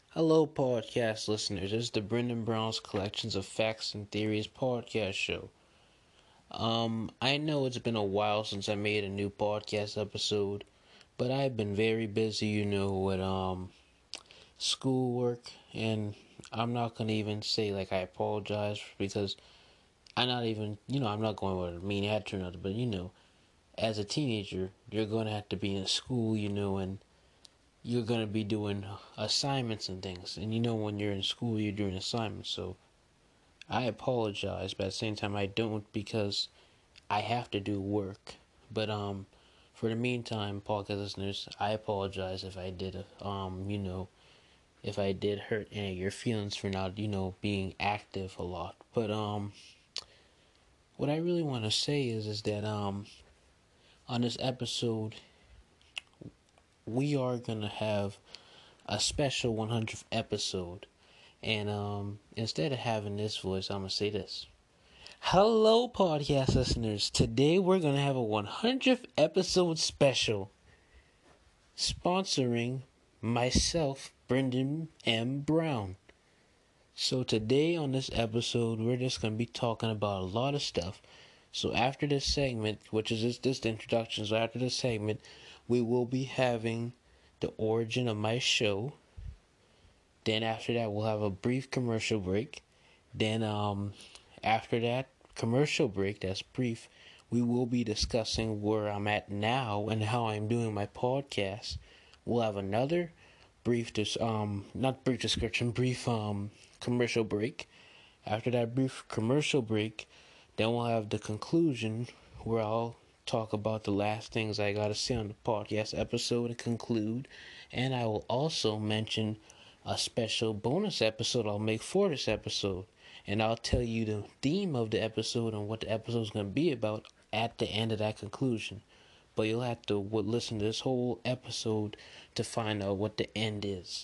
Hello, podcast listeners. This is the Brendan Brown's Collections of Facts and Theories podcast show. I know it's been a while since I made a new podcast episode, but I've been very busy, with schoolwork, and I'm not gonna even say like I apologize because I'm not even, I'm not going with a mean attitude or nothing, but as a teenager, you're gonna have to be in school, and you're going to be doing assignments and things. And when you're in school, you're doing assignments. So I apologize, but at the same time, I don't because I have to do work. But for the meantime, podcast listeners, I apologize if I did, if I did hurt any of your feelings for not, being active a lot. But what I really want to say is that on this episode, we are gonna have a special 100th episode. And instead of having this voice, I'm going to say this. Hello, podcast listeners. Today we're going to have a 100th episode special sponsoring myself, Brendan M. Brown. So today on this episode, we're just going to be talking about a lot of stuff. So after this segment, which is just the introduction, so after this segment, we will be having the origin of my show. Then after that, we'll have a brief commercial break. Then after that commercial break, that's brief, we will be discussing where I'm at now and how I'm doing my podcast. We'll have another brief, not brief description, brief commercial break. After that brief commercial break, then we'll have the conclusion where I'll talk about the last things I gotta say on the podcast episode and conclude. And I will also mention a special bonus episode I'll make for this episode. And I'll tell you the theme of the episode and what the episode is going to be about at the end of that conclusion. But you'll have to listen to this whole episode to find out what the end is.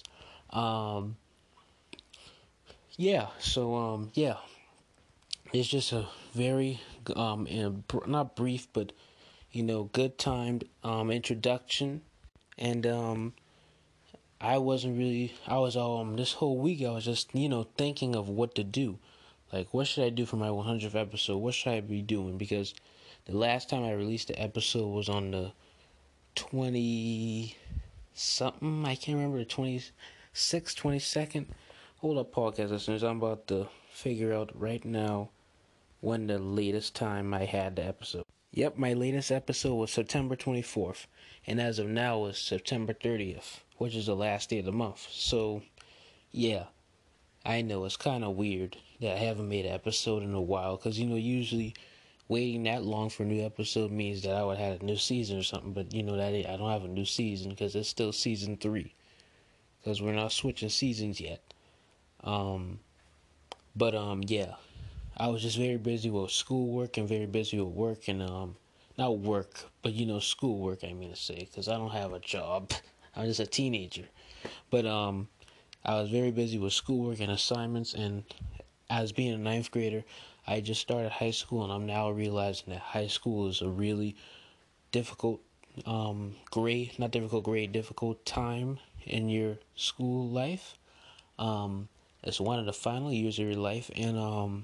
Yeah. It's just a very, not brief, but, good timed introduction. And, this whole week I was just, thinking of what to do. Like, what should I do for my 100th episode? What should I be doing? Because the last time I released the episode was on the 20 something. I can't remember, the 26th, 22nd. Hold up, podcast listeners. I'm about to figure out right now when the latest time I had the episode. Yep, my latest episode was September 24th. And as of now, it's September 30th, which is the last day of the month. So, yeah. I know it's kind of weird that I haven't made an episode in a while because, usually waiting that long for a new episode means that I would have a new season or something. But, I don't have a new season because it's still season 3 because we're not switching seasons yet. Yeah, I was just very busy with schoolwork and very busy with work and, not work, but, schoolwork, I mean to say, because I don't have a job. I'm just a teenager. But, I was very busy with schoolwork and assignments, and as being a ninth grader, I just started high school, and I'm now realizing that high school is a really difficult difficult time in your school life. It's one of the final years of your life, and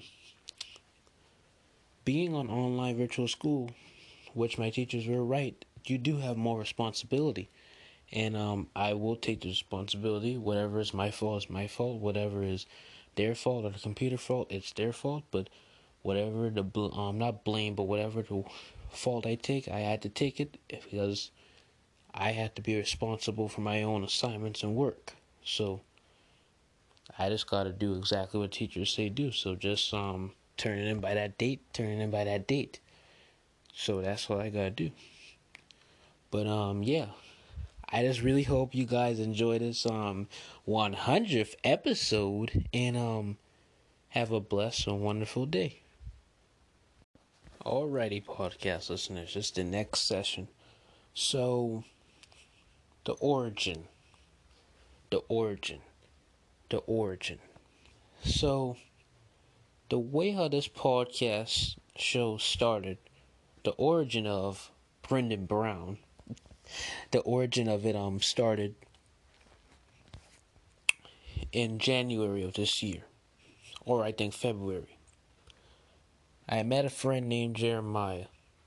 being on online virtual school, which my teachers were right, you do have more responsibility. And I will take the responsibility. Whatever is my fault is my fault. Whatever is their fault or the computer fault, it's their fault. But whatever not blame, but whatever the fault I take, I had to take it because I had to be responsible for my own assignments and work. So I just got to do exactly what teachers say do. So just turn it in by that date. So that's what I got to do. But yeah. I just really hope you guys enjoy this 100th episode and have a blessed and wonderful day. Alrighty, podcast listeners, it's the next session. So, the origin, the origin, the origin. So, the way how this podcast show started, the origin of Brendan Brown, the origin of it started in January of this year, or I think February. I met a friend named Jeremiah.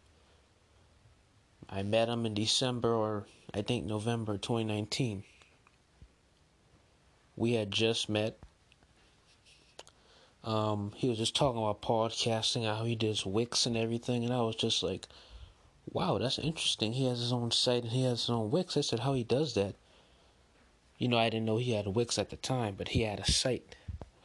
I met him in December or I think November 2019. We had just met. He was just talking about podcasting, how he does Wix and everything, and I was just like, wow, that's interesting. He has his own site and he has his own Wix. I said, how he does that? I didn't know he had Wix at the time, but he had a site.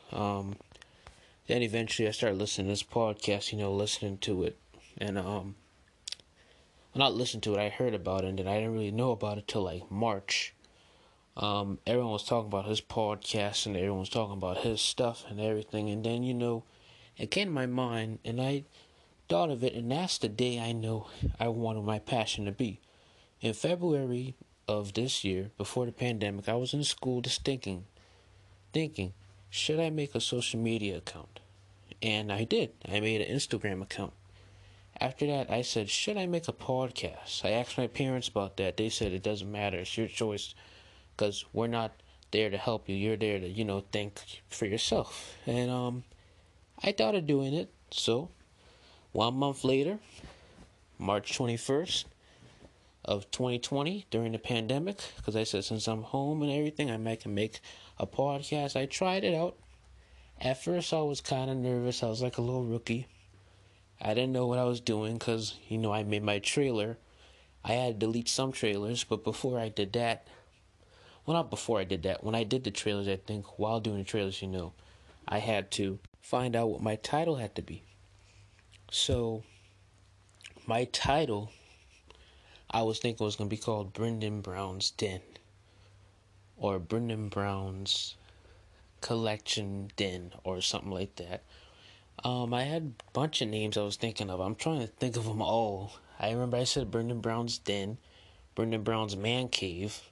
Then eventually I started listening to this podcast, listening to it. And, well, not listening to it, I heard about it, and then I didn't really know about it till like March. Everyone was talking about his podcast and everyone was talking about his stuff and everything. And then, it came to my mind and I thought of it, and that's the day I know I wanted my passion to be. In February of this year, before the pandemic, I was in school just thinking, should I make a social media account? And I did. I made an Instagram account. After that, I said, should I make a podcast? I asked my parents about that. They said it doesn't matter. It's your choice because we're not there to help you. You're there to, think for yourself. And I thought of doing it. So 1 month later, March 21st of 2020, during the pandemic, because I said since I'm home and everything, I might can make a podcast. I tried it out. At first, I was kind of nervous. I was like a little rookie. I didn't know what I was doing because, I made my trailer. I had to delete some trailers, but before I did that, well, not before I did that, when I did the trailers, I think while doing the trailers, I had to find out what my title had to be. So, my title, I was thinking was going to be called Brendan Brown's Den, or Brendan Brown's Collection Den, or something like that. I had a bunch of names I was thinking of. I'm trying to think of them all. I remember I said Brendan Brown's Den, Brendan Brown's Man Cave,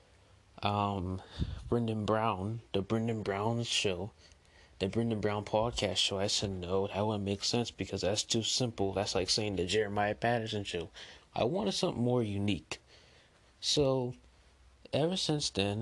Brendan Brown, the Brendan Brown Show, the Brendan Brown Podcast Show. I said no, that wouldn't make sense because that's too simple. That's like saying the Jeremiah Patterson Show. I wanted something more unique. So, ever since then,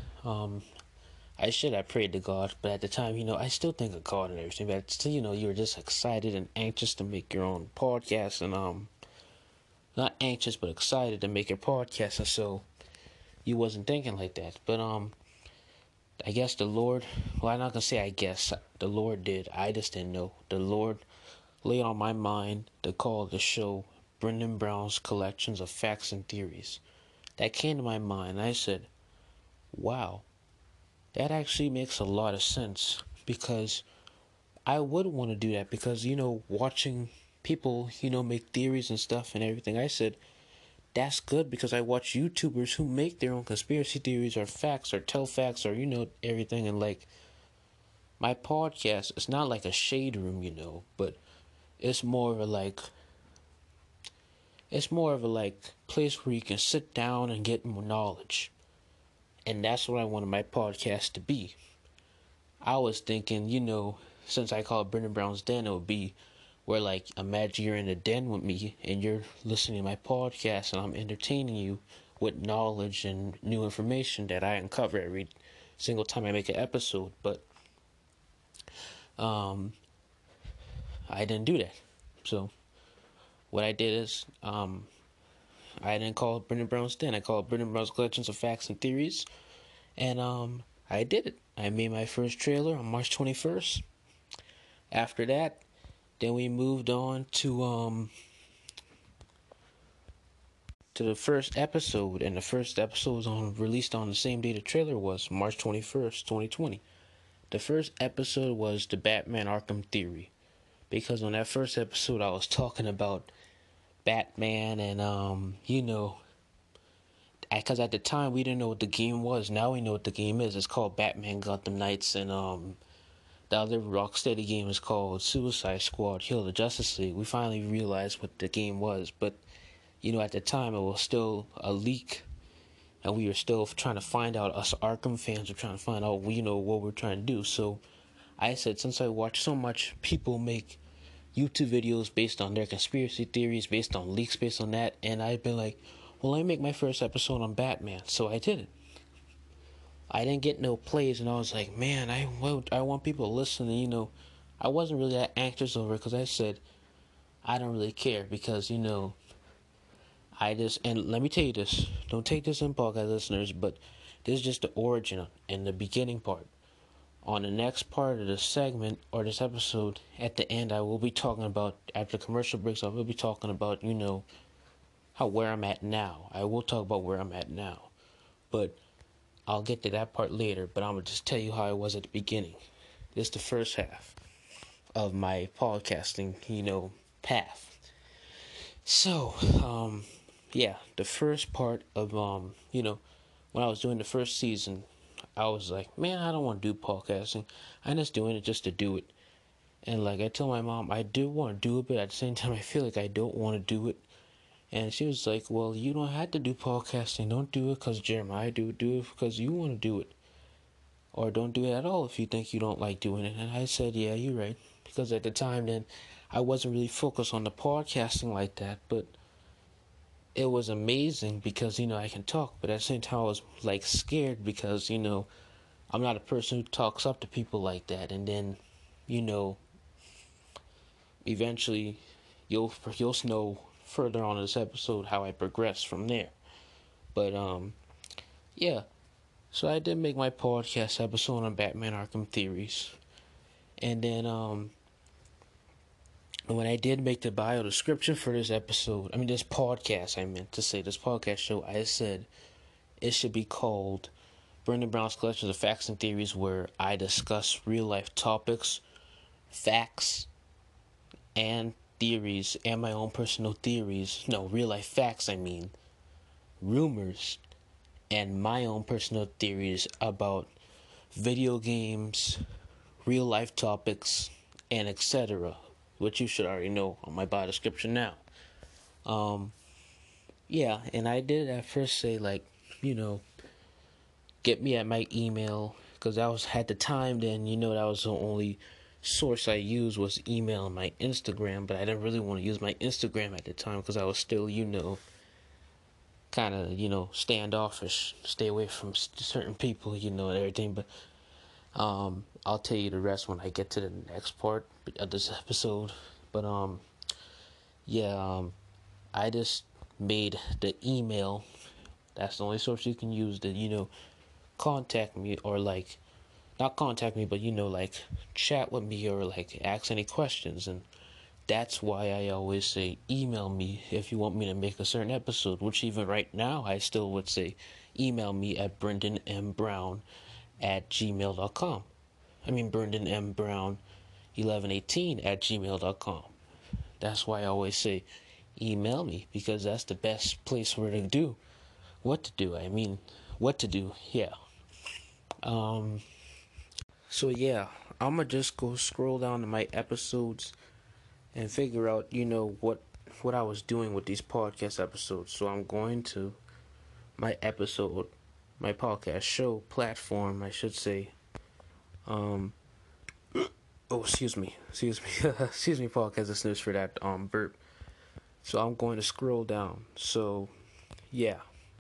I prayed to God, but at the time, I still think of God and everything, but still, you were just excited and anxious to make your own podcast, and, not anxious, but excited to make your podcast, and so, you wasn't thinking like that, but, I guess the Lord, well, I'm not gonna say I guess, the Lord did, I just didn't know, the Lord laid on my mind to call the show Brendan Brown's Collections of Facts and Theories. That came to my mind, and I said, wow, that actually makes a lot of sense because I would want to do that because, watching people, make theories and stuff and everything, I said, that's good because I watch YouTubers who make their own conspiracy theories or facts or tell facts or, everything. And like, my podcast, it's not like a shade room, but it's more of a place where you can sit down and get more knowledge. And that's what I wanted my podcast to be. I was thinking, since I call it Brendan Brown's Den, it would be where, like, imagine you're in a den with me and you're listening to my podcast and I'm entertaining you with knowledge and new information that I uncover every single time I make an episode. But I didn't do that. So what I did is I didn't call it Brendan Brown's Den. I called it Brendan Brown's Collections of Facts and Theories. And I did it. I made my first trailer on March 21st. After that, then we moved on to the first episode, and the first episode was released on the same day the trailer was, March 21st, 2020. The first episode was the Batman Arkham Theory, because on that first episode I was talking about Batman and because at the time we didn't know what the game was. Now we know what the game is. It's called Batman Gotham Knights, and the other Rocksteady game is called Suicide Squad Kill the Justice League. We finally realized what the game was, but at the time it was still a leak, and we were still trying to find out. Us Arkham fans were trying to find out, what we're trying to do. So I said, since I watch so much people make YouTube videos based on their conspiracy theories, based on leaks, based on that, and I've been like, well, let me make my first episode on Batman. So I did it. I didn't get no plays, and I was like, man, I want people to listen. And, I wasn't really that anxious over it because I said I don't really care because I just, and let me tell you this, don't take this in podcast listeners, but this is just the origin and the beginning part. On the next part of the segment or this episode, at the end, I will be talking about, after commercial breaks, I will be talking about, how where I'm at now. I will talk about where I'm at now. But I'll get to that part later, but I'm going to just tell you how I was at the beginning. This is the first half of my podcasting, path. So, yeah, the first part of, when I was doing the first season, I was like, man, I don't want to do podcasting. I'm just doing it just to do it. And like I told my mom, I do want to do it, but at the same time, I feel like I don't want to do it. And she was like, well, you don't have to do podcasting. Don't do it because Jeremiah do it. Do it because you want to do it. Or don't do it at all if you think you don't like doing it. And I said, yeah, you're right. Because at the time then, I wasn't really focused on the podcasting like that. But it was amazing because, I can talk. But at the same time, I was like scared because, I'm not a person who talks up to people like that. And then, eventually you'll know further on in this episode how I progress from there. But yeah. So I did make my podcast episode on Batman Arkham Theories. And then when I did make the bio description for this this podcast, I meant to say this podcast show, I said it should be called Brendan Brown's Collection of Facts and Theories, where I discuss real life topics, facts, and theories, and my own personal theories. No, real life facts, rumors, and my own personal theories about video games, real life topics, and etc., which you should already know on my bio description now. Yeah, and I did at first say, like, get me at my email, because that was at the time then, that was the only source I used was email and my Instagram, but I didn't really want to use my Instagram at the time because I was still, kind of, standoffish, stay away from certain people, and everything, but I'll tell you the rest when I get to the next part of this episode. But yeah, I just made the email. That's the only source you can use to contact me, or like not contact me, but like chat with me, or like ask any questions. And that's why I always say email me if you want me to make a certain episode, which even right now I still would say email me at brendanmbrown@gmail.com. Brendan M. Brown 1118 at gmail.com. That's why I always say email me, because that's the best place for it to do what to do. What to do. Yeah. So yeah, I'm gonna just go scroll down to my episodes and figure out, what I was doing with these podcast episodes. So I'm going to my podcast show platform, I should say. Excuse me, excuse me, podcast listeners, for that burp. So I'm going to scroll down. So, yeah,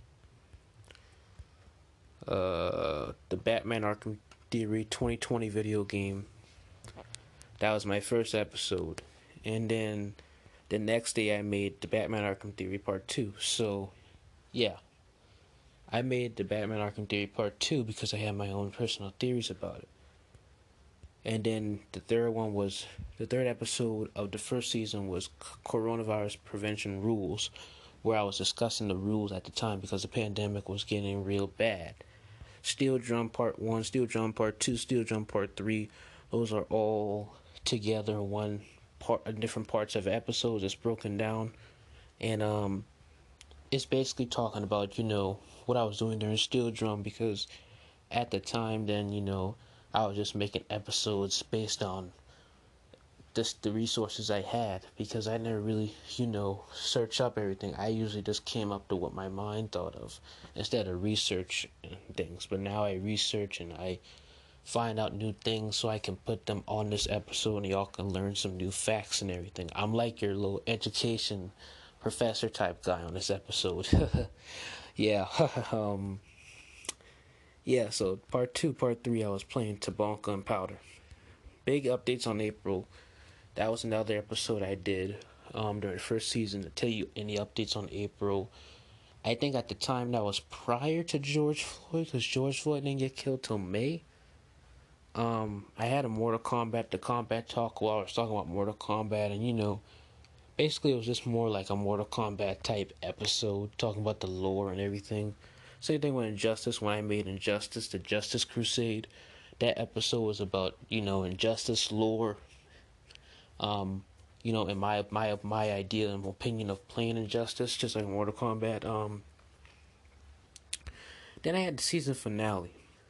the Batman Arkham Theory 2020 video game. That was my first episode, and then the next day I made the Batman Arkham Theory Part 2. So, yeah, I made the Batman Arkham Theory Part 2 because I had my own personal theories about it. And then the third episode of the first season was coronavirus prevention rules, where I was discussing the rules at the time because the pandemic was getting real bad. Steel Drum Part 1, Steel Drum Part 2, Steel Drum Part 3, those are all together in one part, different parts of episodes. It's broken down, and it's basically talking about, what I was doing during Steel Drum, because at the time then, I was just making episodes based on just the resources I had, because I never really, search up everything. I usually just came up to what my mind thought of instead of research and things. But now I research and I find out new things so I can put them on this episode and y'all can learn some new facts and everything. I'm like your little education professor type guy on this episode. Yeah. Yeah, so part two, part three, I was playing Tabonka and Powder. Big updates on April. That was another episode I did during the first season to tell you any updates on April. I think at the time that was prior to George Floyd, because George Floyd didn't get killed till May. I had a Mortal Kombat, the Combat talk while I was talking about Mortal Kombat, and basically it was just more like a Mortal Kombat type episode, talking about the lore and everything. Same thing with Injustice, when I made Injustice, the Justice Crusade. That episode was about, Injustice lore, and my idea and opinion of playing Injustice, just like Mortal Kombat. Then I had the season finale.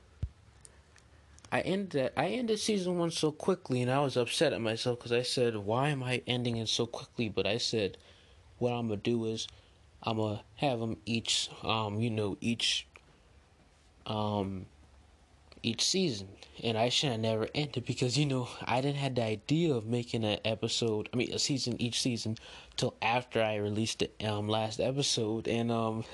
I ended season one so quickly, and I was upset at myself because I said, "Why am I ending it so quickly?" But I said, "What I'm gonna do is I'm gonna have them um, each season, and I should have never ended because I didn't have the idea of making a season each season, till after I released the last episode, and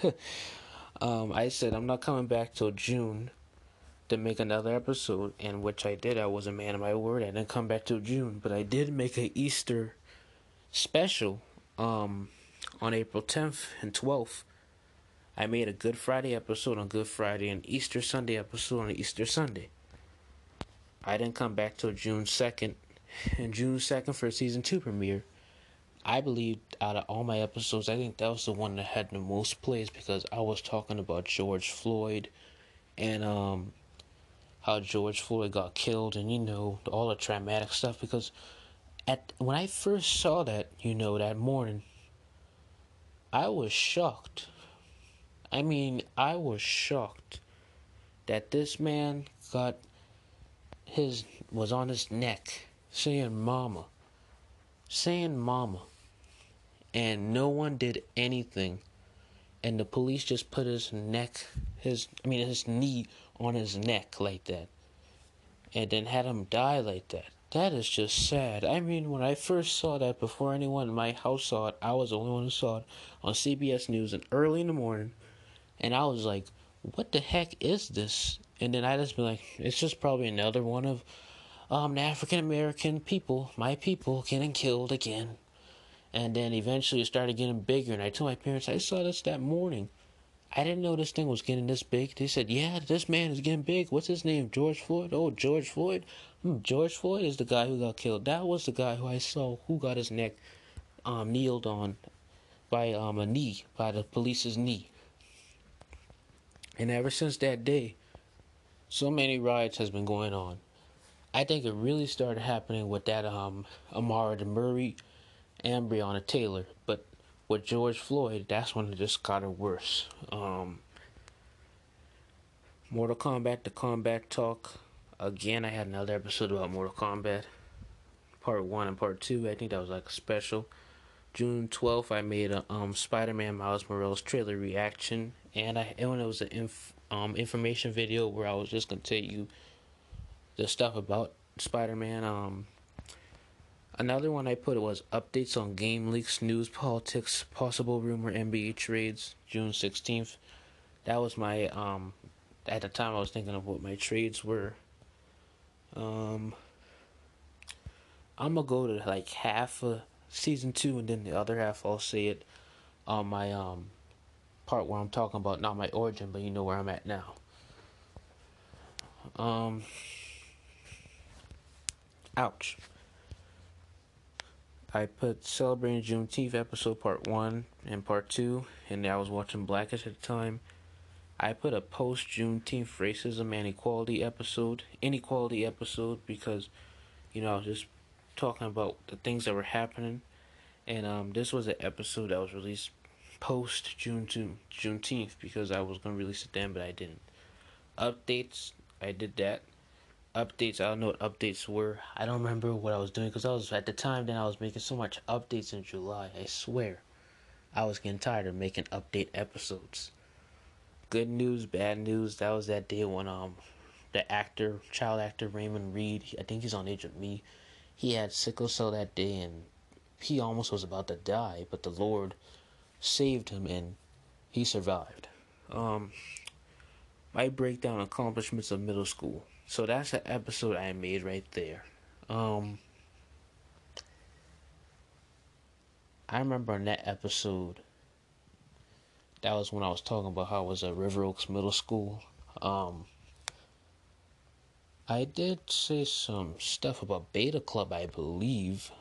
I said I'm not coming back till June to make another episode, and which I did. I was a man of my word. I didn't come back till June, but I did make a Easter special on April 10th and 12th. I made a Good Friday episode on Good Friday and Easter Sunday episode on Easter Sunday. I didn't come back till June 2nd, and June 2nd for season 2 premiere. I believe out of all my episodes, I think that was the one that had the most plays because I was talking about George Floyd and how George Floyd got killed, and all the traumatic stuff. Because when I first saw that, that morning, I was shocked. I was shocked that this man was on his neck saying mama, and no one did anything, and the police just put his knee on his neck like that, and then had him die like that. That is just sad. When I first saw that, before anyone in my house saw it, I was the only one who saw it on CBS News and early in the morning, and I was like, what the heck is this? And then I just be like, it's just probably another one of the African American people, my people, getting killed again. And then eventually it started getting bigger, and I told my parents, I saw this that morning. I didn't know this thing was getting this big. They said, yeah, this man is getting big. What's his name? George Floyd? Oh, George Floyd? George Floyd is the guy who got killed. That was the guy who I saw who got his neck kneeled on by by the police's knee. And ever since that day, so many riots has been going on. I think it really started happening with that Amara DeMurray and Breonna Taylor. But with George Floyd, that's when it just got worse. Mortal Kombat, the Combat Talk. Again, I had another episode about Mortal Kombat. Part 1 and Part 2. I think that was like a special. June 12th, I made a Spider-Man Miles Morales trailer reaction. And it was an information video where I was just going to tell you the stuff about Spider-Man. Another one I put was updates on game leaks, news, politics, possible rumor NBA trades, June 16th. That was my, at the time I was thinking of what my trades were. I'm gonna go to like half of season 2, and then the other half I'll say it on my, part where I'm talking about not my origin, but you know where I'm at now. Ouch. I put celebrating Juneteenth episode part 1 and part 2, and I was watching Blackish at the time. I put a post Juneteenth racism and inequality episode, because I was just talking about the things that were happening, and this was an episode that was released post Juneteenth because I was gonna release it then, but I didn't. Updates, I did that. Updates, I don't know what updates were. I don't remember what I was doing because I was at the time then I was making so much updates in July. I swear, I was getting tired of making update episodes. Good news, bad news. That was that day when the child actor Raymond Reed, I think he's on Age of Me. He had sickle cell that day, and he almost was about to die, but the Lord saved him and he survived. my breakdown accomplishments of middle school. So that's an episode I made right there. I remember in that episode, that was when I was talking about how I was at River Oaks Middle School. Um, I did say some stuff about Beta Club, I believe.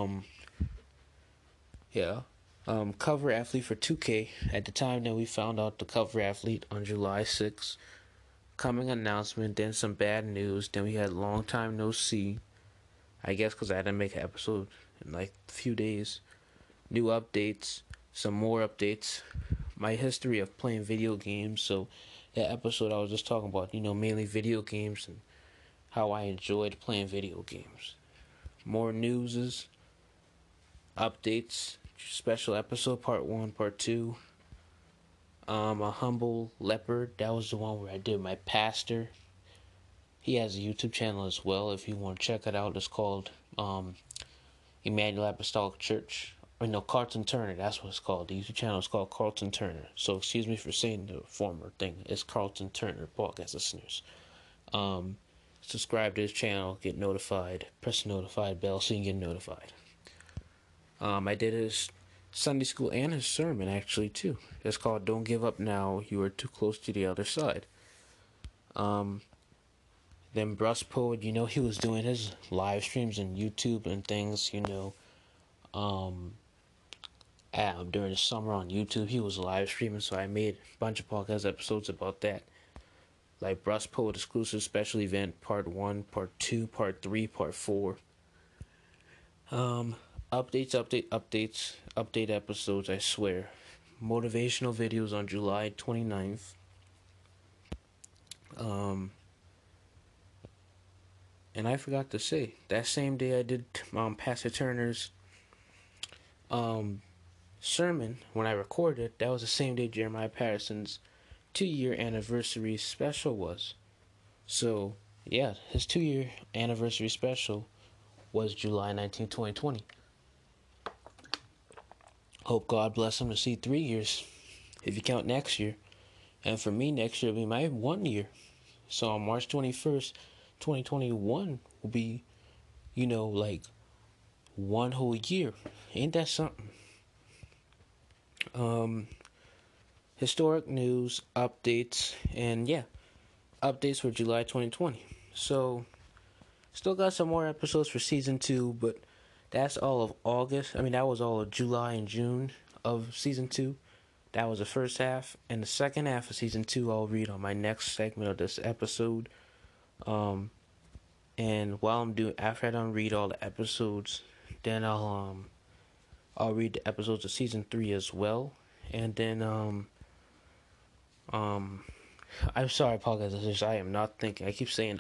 Yeah. Cover athlete for 2K. At the time that we found out the cover athlete on July 6th. Coming announcement, then some bad news. Then we had long time no see. I guess because I had to make an episode in like a few days. New updates, some more updates. My history of playing video games. So that episode I was just talking about, mainly video games and how I enjoyed playing video games. More newses, updates, special episode part 1, part 2. A humble leopard, that was the one where I did my pastor. He has a YouTube channel as well if you want to check it out. It's called Emmanuel Apostolic Church. Or no, Carlton Turner, that's what it's called. The YouTube channel is called Carlton Turner. So excuse me for saying the former thing. It's Carlton Turner, podcast listeners. Subscribe to his channel, get notified, press the notified bell so you can get notified. I did his Sunday school and his sermon actually too. It's called Don't Give Up Now, You Are Too Close to the Other Side. Then Bruss Poet, he was doing his live streams on YouTube and things, during the summer on YouTube, he was live streaming, so I made a bunch of podcast episodes about that. Like Bruss Poet exclusive special event, part 1, part 2, part 3, part 4. Update episodes, I swear. Motivational videos on July 29th. And I forgot to say, that same day I did Pastor Turner's sermon, when I recorded, that was the same day Jeremiah Patterson's 2-year anniversary special was. So, yeah, his 2-year anniversary special was July 19, 2020. Hope God bless him to see 3 years, if you count next year. And for me, next year will be my 1 year. So on March 21st, 2021 will be, like 1 whole year. Ain't that something? Historic news, updates, and yeah, updates for July 2020. So, still got some more episodes for season 2, but that's all of August. That was all of July and June of season 2. That was the first half, and the second half of season 2 I'll read on my next segment of this episode. And after I done read all the episodes, then I'll read the episodes of season 3 as well, and then I'm sorry, apologize. I am not thinking. I keep saying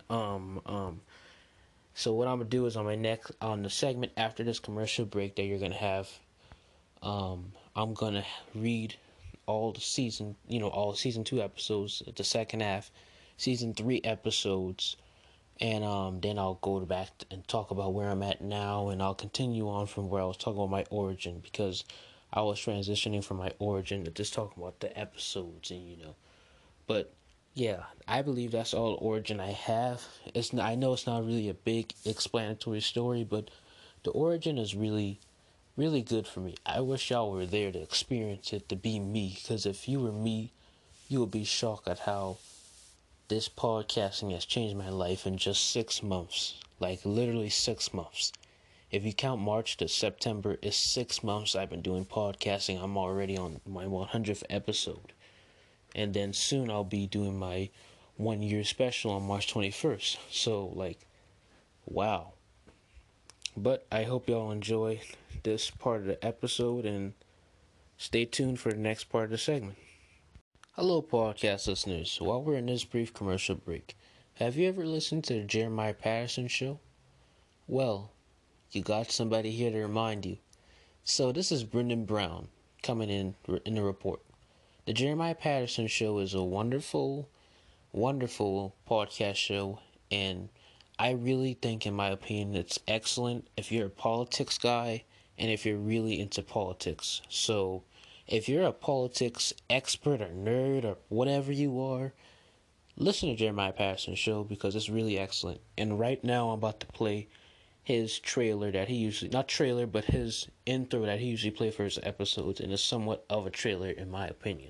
So what I'm gonna do is on the segment after this commercial break that you're gonna have, I'm gonna read all the all season 2 episodes, the second half, season 3 episodes, and then I'll go back and talk about where I'm at now, and I'll continue on from where I was talking about my origin, because I was transitioning from my origin to just talking about the episodes, and but yeah, I believe that's all origin I have. I know it's not really a big explanatory story, but the origin is really, really good for me. I wish y'all were there to experience it, to be me, because if you were me, you would be shocked at how this podcasting has changed my life in just 6 months. Like literally 6 months. If you count March to September, it's 6 months I've been doing podcasting. I'm already on my 100th episode. And then soon I'll be doing my 1-year special on March 21st. So, wow. But I hope y'all enjoy this part of the episode and stay tuned for the next part of the segment. Hello, podcast listeners. While we're in this brief commercial break, have you ever listened to the Jeremiah Patterson Show? Well, you got somebody here to remind you. So this is Brendan Brown coming in the report. The Jeremiah Patterson Show is a wonderful, wonderful podcast show, and I really think, in my opinion, it's excellent if you're a politics guy and if you're really into politics. So, if you're a politics expert or nerd or whatever you are, listen to Jeremiah Patterson's show because it's really excellent. And right now I'm about to play his trailer that he usually, not trailer, but his intro that he usually plays for his episodes, and it's somewhat of a trailer in my opinion.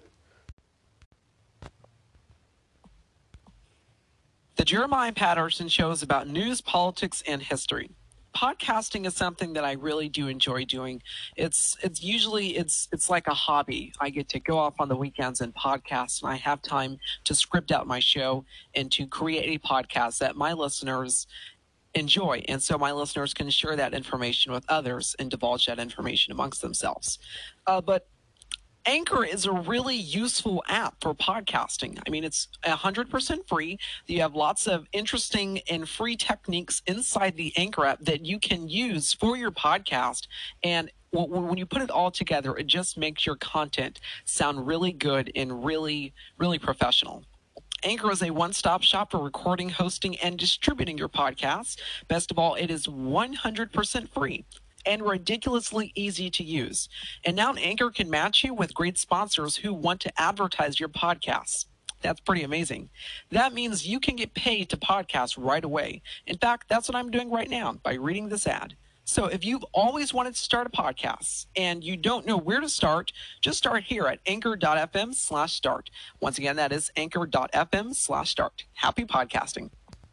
The Jeremiah Patterson Show is about news, politics, and history. Podcasting is something that I really do enjoy doing. It's like a hobby. I get to go off on the weekends and podcast, and I have time to script out my show and to create a podcast that my listeners enjoy, and so my listeners can share that information with others and divulge that information amongst themselves. But Anchor is a really useful app for podcasting. I mean, it's 100% free. You have lots of interesting and free techniques inside the Anchor app that you can use for your podcast. And when you put it all together, it just makes your content sound really good and really, really professional. Anchor is a one-stop shop for recording, hosting, and distributing your podcasts. Best of all, it is 100% free and ridiculously easy to use. And now Anchor can match you with great sponsors who want to advertise your podcasts. That's pretty amazing. That means you can get paid to podcast right away. In fact, that's what I'm doing right now by reading this ad. So if you've always wanted to start a podcast and you don't know where to start, just start here at anchor.fm/start. Once again, that is anchor.fm/start. Happy podcasting.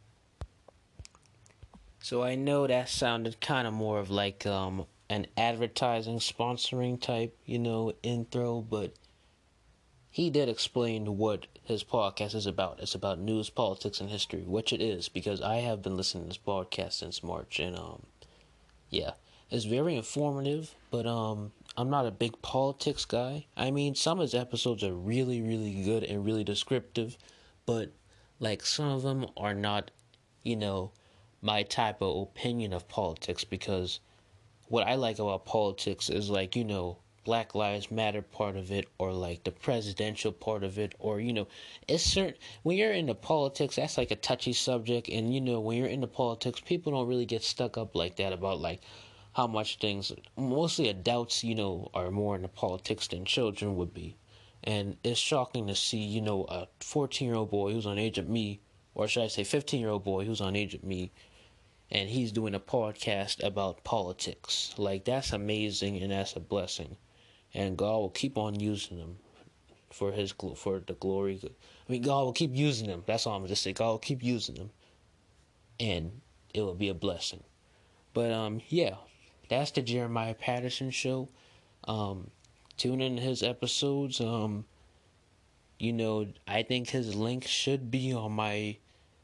So I know that sounded kind of more of like an advertising sponsoring type, intro, but he did explain what his podcast is about. It's about news, politics, and history, which it is, because I have been listening to this podcast since March, and yeah, it's very informative, but I'm not a big politics guy. I mean, some of his episodes are really, really good and really descriptive, but like some of them are not, my type of opinion of politics, because what I like about politics is like, Black Lives Matter part of it, or like the presidential part of it, or it's certain when you're into politics, that's like a touchy subject, and when you're into politics, people don't really get stuck up like that about like how much things, mostly adults, are more into politics than children would be. And it's shocking to see, a 14-year-old boy who's on age of me, or should I say 15-year-old boy who's on age of me, and he's doing a podcast about politics. Like, that's amazing, and that's a blessing. And God will keep on using him for the glory. I mean, God will keep using him. That's all I'm gonna say. God will keep using him, and it will be a blessing. But yeah, that's the Jeremiah Patterson show. Tune in to his episodes. I think his link should be on my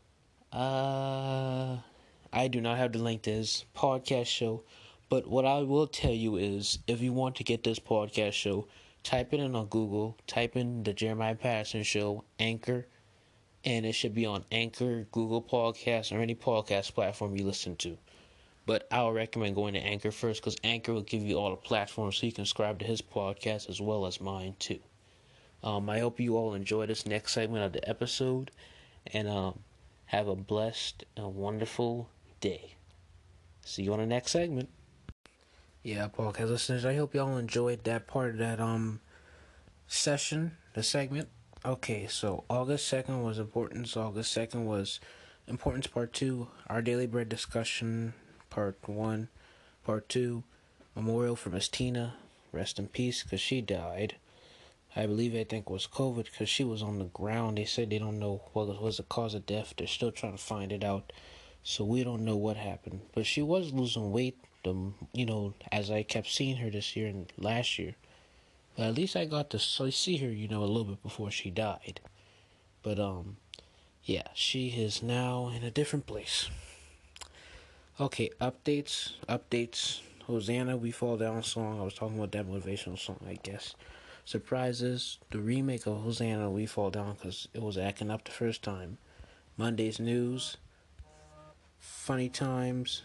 I do not have the link to his podcast show, but what I will tell you is, if you want to get this podcast show, type it in on Google, type in the Jeremiah Patterson Show, Anchor, and it should be on Anchor, Google Podcasts, or any podcast platform you listen to. But I would recommend going to Anchor first, because Anchor will give you all the platforms so you can subscribe to his podcast as well as mine too. I hope you all enjoy this next segment of the episode, and have a blessed and wonderful day. See you on the next segment. Yeah, podcast listeners, I hope y'all enjoyed that part of that the segment. Okay, so August 2nd was importance. August 2nd was importance part 2, our daily bread discussion part 1, part 2, memorial for Miss Tina, rest in peace, because she died. I think was COVID, because she was on the ground. They said they don't know what was the cause of death. They're still trying to find it out. So we don't know what happened. But she was losing weight, as I kept seeing her this year and last year. But at least I got to see her, a little bit before she died. But, yeah, she is now in a different place. Okay, updates. Hosanna, We Fall Down song. I was talking about that motivational song, I guess. Surprises, the remake of Hosanna, We Fall Down, because it was acting up the first time. Monday's news, funny times.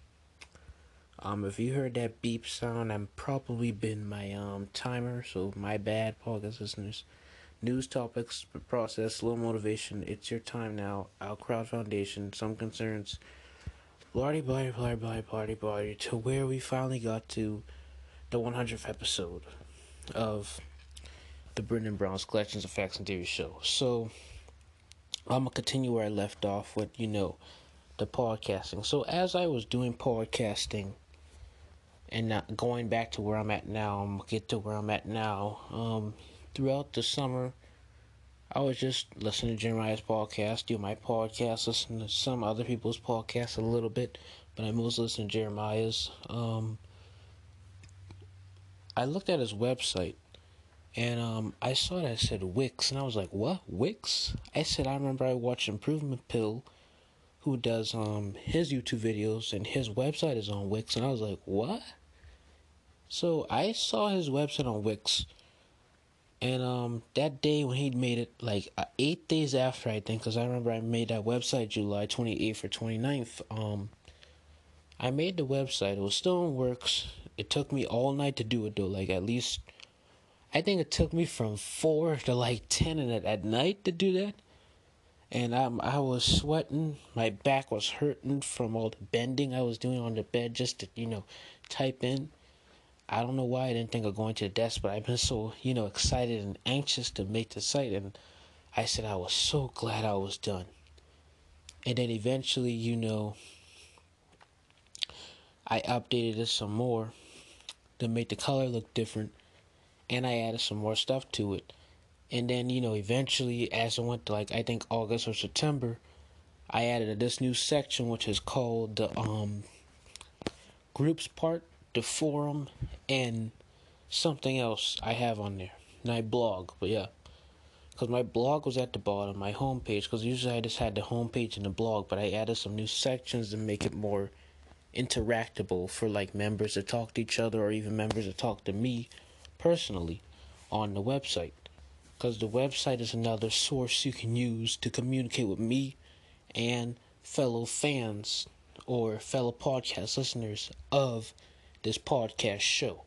If you heard that beep sound, I'm probably been my timer, so my bad, podcast listeners. News topics, process, low motivation. It's your time now. Our Crowd Foundation, some concerns. Blardy, to where we finally got to the 100th episode of the Brendan Brown's Collections of Facts and Theories show. So, I'm gonna continue where I left off with, the podcasting. So as I was doing podcasting and not going back to where I'm at now, I'm gonna get to where I'm at now. Throughout the summer, I was just listening to Jeremiah's podcast, do my podcast, listen to some other people's podcasts a little bit, but I mostly listen to Jeremiah's. I looked at his website and I saw that it said Wix, and I was like, "What, Wix?" I said, "I remember I watched Improvement Pill, who does his YouTube videos, and his website is on Wix," and I was like, "What?" So I saw his website on Wix, and that day when he made it, like 8 days after, I think, because I remember I made that website July 28th or 29th. I made the website. It was still in works. It took me all night to do it though, like at least I think it took me from 4 to like 10 at night to do that. And I was sweating. My back was hurting from all the bending I was doing on the bed just to, type in. I don't know why I didn't think of going to the desk, but I've been so, excited and anxious to make the site. And I said I was so glad I was done. And then eventually, I updated it some more to make the color look different. And I added some more stuff to it. And then, eventually, as I went to, like, I think August or September, I added this new section, which is called the groups part, the forum, and something else I have on there. And I blog, but yeah. Because my blog was at the bottom, my homepage, because usually I just had the homepage and the blog, but I added some new sections to make it more interactable for, like, members to talk to each other or even members to talk to me personally on the website. Because the website is another source you can use to communicate with me and fellow fans or fellow podcast listeners of this podcast show.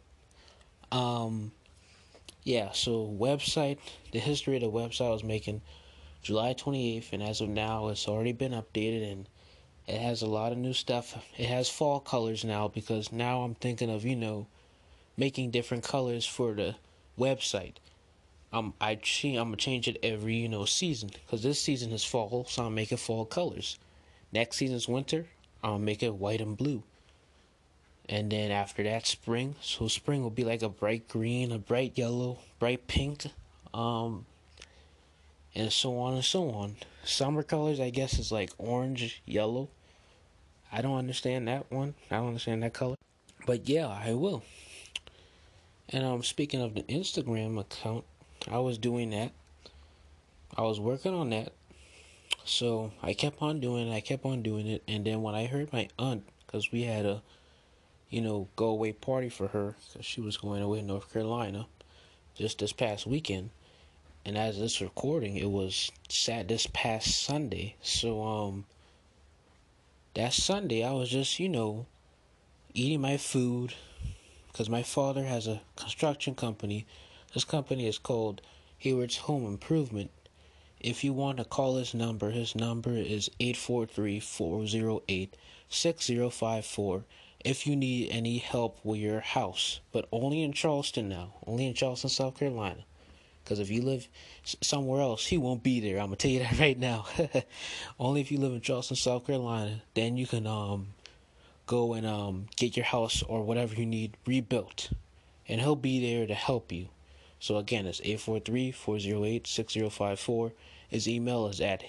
Yeah, so website, the history of the website I was making July 28th, and as of now, it's already been updated and it has a lot of new stuff. It has fall colors now because now I'm thinking of, making different colors for the website. I'm gonna change it every season because this season is fall, so I'm making fall colors. Next season's winter, I'll make it white and blue, and then after that spring. So spring will be like a bright green, a bright yellow, bright pink, um, and so on and so on. Summer colors, I guess, is like orange, yellow. I don't understand that one. I don't understand that color, but yeah, I will. And speaking of the Instagram account, I was doing that. I was working on that. So I kept on doing it, and then when I heard my aunt, because we had a, go away party for her, because she was going away to North Carolina just this past weekend, and as this recording, it was this past Sunday. So that Sunday I was just eating my food, because my father has a construction company. This company is called Hayward's Home Improvement. If you want to call his number is 843-408-6054 if you need any help with your house. But only in Charleston now. Only in Charleston, South Carolina. Because if you live somewhere else, he won't be there. I'm going to tell you that right now. Only if you live in Charleston, South Carolina, then you can go and get your house or whatever you need rebuilt. And he'll be there to help you. So again, it's 843-408-6054. His email is at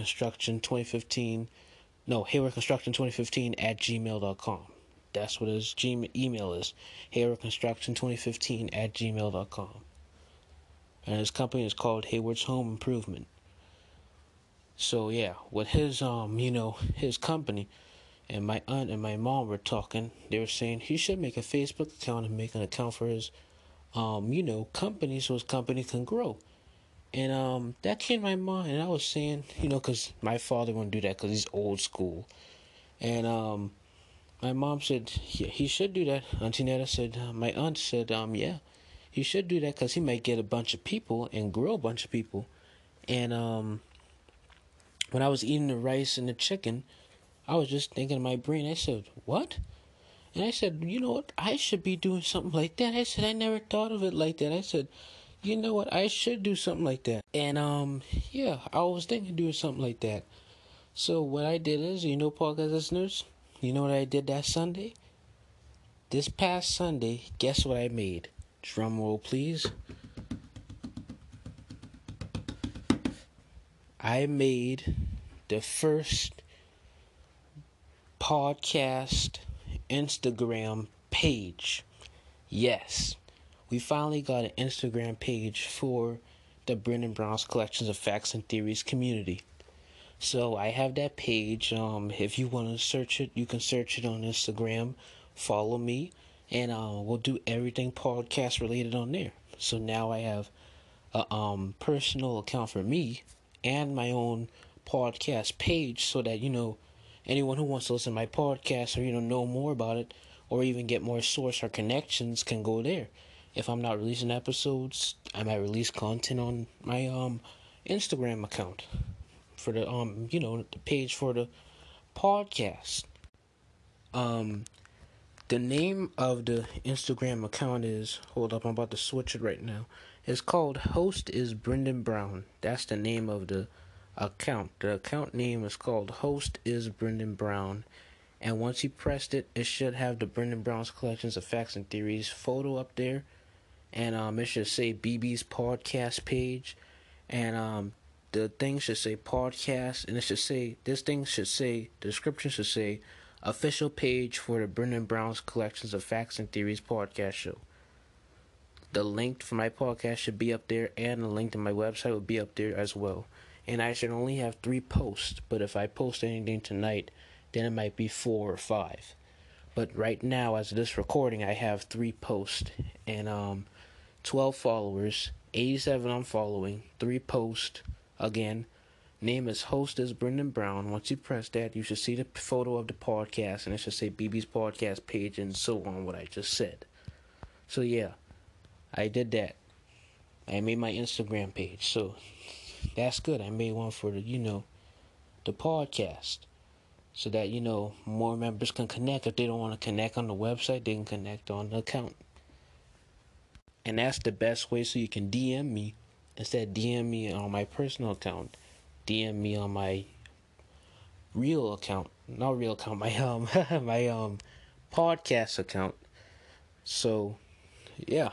haywardconstruction2015 at gmail.com. That's what his email is, haywardconstruction2015 at gmail.com. And his company is called Hayward's Home Improvement. So yeah, with his his company, and my aunt and my mom were talking, they were saying he should make a Facebook account and make an account for his company, so his company can grow. And that came to my mind, and I was saying, because my father wouldn't do that because he's old school. And my mom said, yeah, he should do that. Auntie Netta said, my aunt said, yeah, he should do that because he might get a bunch of people and grow a bunch of people. And when I was eating the rice and the chicken, I was just thinking in my brain, I said, what? And I said, you know what? I should be doing something like that. I said, I never thought of it like that. I said, You know what? I should do something like that. And yeah, I was thinking of doing something like that. So what I did is, podcast listeners, you know what I did that Sunday? This past Sunday, guess what I made? Drum roll, please. I made the first podcast Instagram page. Yes, we finally got an Instagram page for the Brendan Brown's Collections of Facts and Theories community. So I have that page. If you want to search it, you can search it on Instagram. Follow me, and we'll do everything podcast related on there. So now I have a personal account for me and my own podcast page, so that anyone who wants to listen to my podcast or know more about it, or even get more source or connections, can go there. If I'm not releasing episodes, I might release content on my Instagram account for the the page for the podcast. Um the name of the Instagram account is, hold up, I'm about to switch it right now. It's called Host is Brendan Brown. That's the name of the account. The account name is called Host is Brendan Brown. And once you pressed it, it should have the Brendan Brown's Collections of Facts and Theories photo up there. And it should say BB's podcast page. And the thing should say podcast, and it should say, this thing should say, the description should say, official page for the Brendan Brown's Collections of Facts and Theories podcast show. The link for my podcast should be up there, and the link to my website will be up there as well. And I should only have 3 posts, but if I post anything tonight, then it might be 4 or 5. But right now, as of this recording, I have 3 posts, and 12 followers, 87 I'm following, 3 posts. Again, name is Host is Brendan Brown. Once you press that, you should see the photo of the podcast, and it should say BB's podcast page, and so on, what I just said. So yeah, I did that. I made my Instagram page, so that's good. I made one for the podcast, so that more members can connect. If they don't want to connect on the website, they can connect on the account. And that's the best way, so you can DM me. Instead of DM me on my personal account, DM me on my real account. Not real account, my my podcast account. So yeah.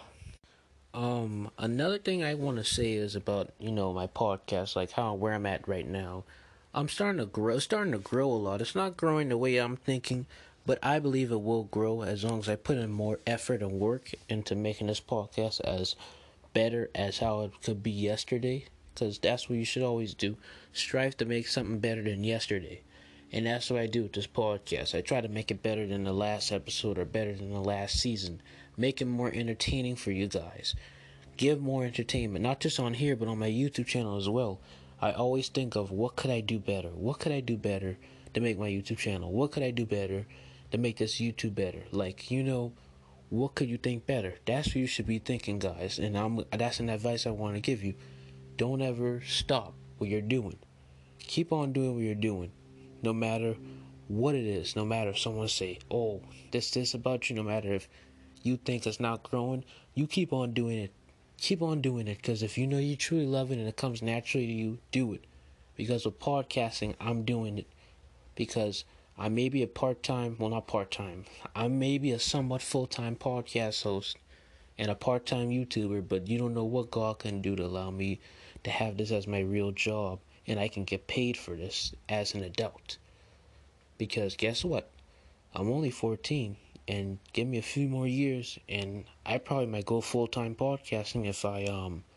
Another thing I want to say is about, my podcast, like where I'm at right now. I'm starting to grow a lot. It's not growing the way I'm thinking, but I believe it will grow as long as I put in more effort and work into making this podcast as better as how it could be yesterday. Because that's what you should always do. Strive to make something better than yesterday. And that's what I do with this podcast. I try to make it better than the last episode, or better than the last season. Make it more entertaining for you guys. Give more entertainment, not just on here, but on my YouTube channel as well. I always think of, what could I do better? What could I do better to make my YouTube channel? What could I do better to make this YouTube better? Like, what could you think better? That's what you should be thinking, guys. And that's an advice I want to give you. Don't ever stop what you're doing. Keep on doing what you're doing. No matter what it is. No matter if someone say, oh, this about you. No matter if you think it's not growing. You keep on doing it. Keep on doing it. Because if you know you truly love it and it comes naturally to you, do it. Because with podcasting, I'm doing it. Because I may be a part-time, well, not part-time. I may be a somewhat full-time podcast host and a part-time YouTuber, but you don't know what God can do to allow me to have this as my real job, and I can get paid for this as an adult. Because guess what? I'm only 14, and give me a few more years, and I probably might go full-time podcasting if I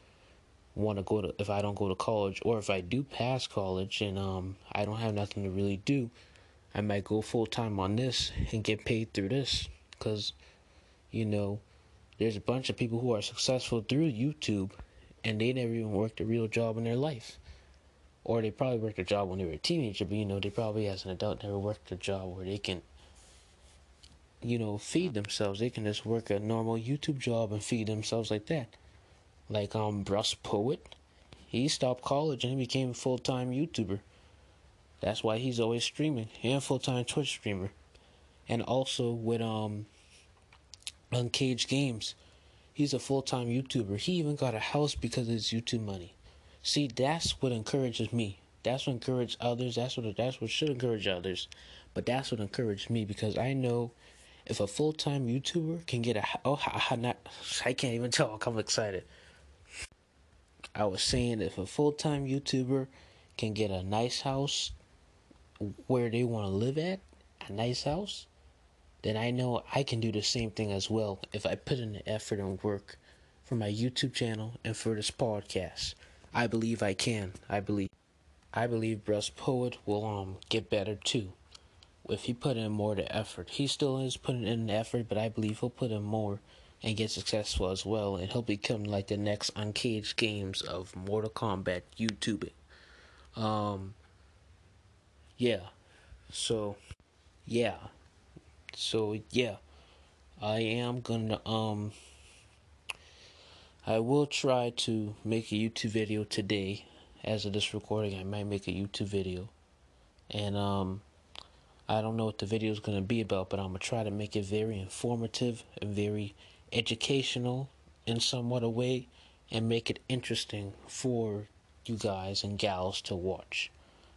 if I don't go to college, or if I do pass college and I don't have nothing to really do. I might go full-time on this and get paid through this, because there's a bunch of people who are successful through YouTube, and they never even worked a real job in their life. Or they probably worked a job when they were a teenager, but they probably as an adult never worked a job where they can feed themselves. They can just work a normal YouTube job and feed themselves like that. Like Russ Poet, he stopped college and he became a full-time YouTuber. That's why he's always streaming, and full-time Twitch streamer. And also with Uncaged Games, He's a full-time YouTuber. He even got a house because of his YouTube money. See, that's what encourages me. That's what encourages others. That's what should encourage others. But that's what encouraged me because I know if a full-time YouTuber can get I can't even talk. I'm excited. I was saying if a full-time YouTuber can get a nice house where they want to live at, a nice house, then I know I can do the same thing as well if I put in the effort and work for my YouTube channel and for this podcast. I believe I can. I believe Bruss Poet will get better too if he put in more the effort. He still is putting in the effort, but I believe he'll put in more and get successful as well, and he'll become like the next Uncaged Games of Mortal Kombat YouTubing. Um, yeah. So yeah. So, I am gonna I will try to make a YouTube video today. As of this recording, I might make a YouTube video. And I don't know what the video is gonna be about, but I'm gonna try to make it very informative and very educational in somewhat a way, and make it interesting for you guys and gals to watch.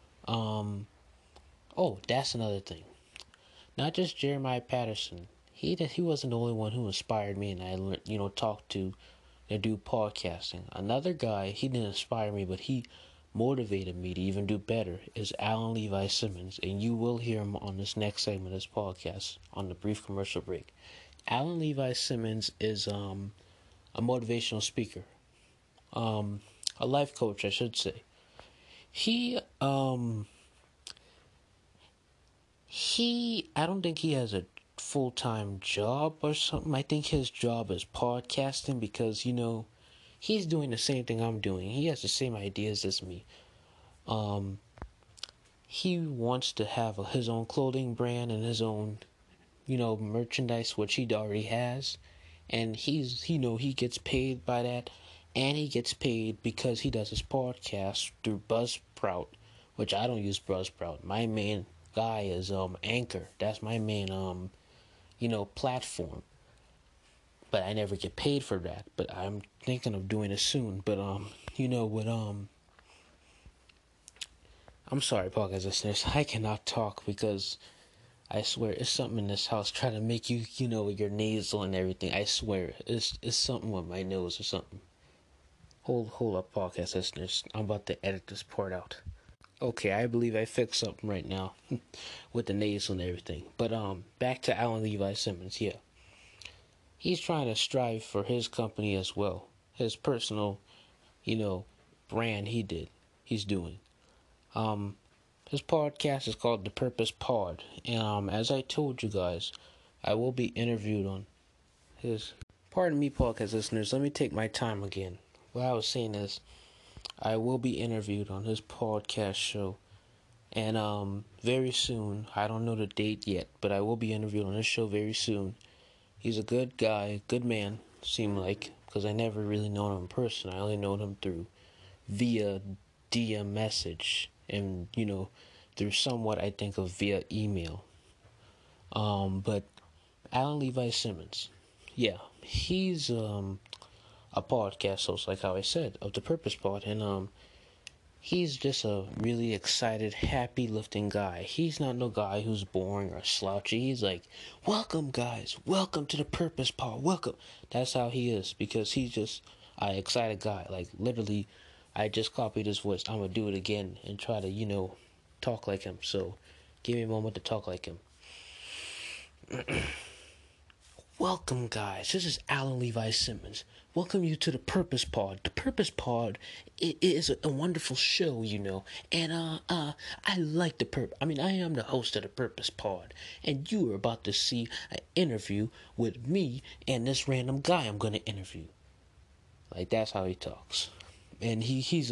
Oh, that's another thing. Not just Jeremiah Patterson. He wasn't the only one who inspired me, and I learned, talked to and do podcasting. Another guy, he didn't inspire me, but he motivated me to even do better, is Alan Levi Simmons, and you will hear him on this next segment of this podcast on the brief commercial break. Alan Levi Simmons is a motivational speaker, a life coach, I should say. I don't think he has a full-time job or something. I think his job is podcasting because, he's doing the same thing I'm doing. He has the same ideas as me. He wants to have his own clothing brand and his own, merchandise, which he already has. And he gets paid by that. And he gets paid because he does his podcast through Buzzsprout, which I don't use Buzzsprout. My main guy is Anchor. That's my main platform. But I never get paid for that. But I'm thinking of doing it soon. But I'm sorry, podcast listeners. I cannot talk because I swear it's something in this house trying to make you, your nasal and everything. I swear it's something with my nose or something. Hold up, podcast listeners. I'm about to edit this part out. Okay, I believe I fixed something right now with the nasal and everything. But back to Alan Levi Simmons. Yeah, he's trying to strive for his company as well, his personal, brand. He's doing. His podcast is called The Purpose Pod, and as I told you guys, I will be interviewed on his. Pardon me, podcast listeners. Let me take my time again. What I was saying is, I will be interviewed on his podcast show, and very soon. I don't know the date yet, but I will be interviewed on his show very soon. He's a good guy, good man. Seemed like, because I never really known him in person. I only known him via DM message, and through somewhat I think of via email. But Alan Levi Simmons, yeah, he's a podcast host, like how I said, of the Purpose Pod, and he's just a really excited, happy, lifting guy. He's not no guy who's boring or slouchy. He's like, welcome guys, welcome to the Purpose Pod, welcome. That's how he is, because he's just an excited guy. Like, literally, I just copied his voice. I'm gonna do it again and try to, talk like him. So, give me a moment to talk like him. Welcome, guys. This is Alan Levi Simmons. Welcome you to the Purpose Pod. The Purpose Pod is a wonderful show, and I like the Purpose. I mean, I am the host of the Purpose Pod, and you are about to see an interview with me and this random guy I'm gonna interview. Like, that's how he talks, and he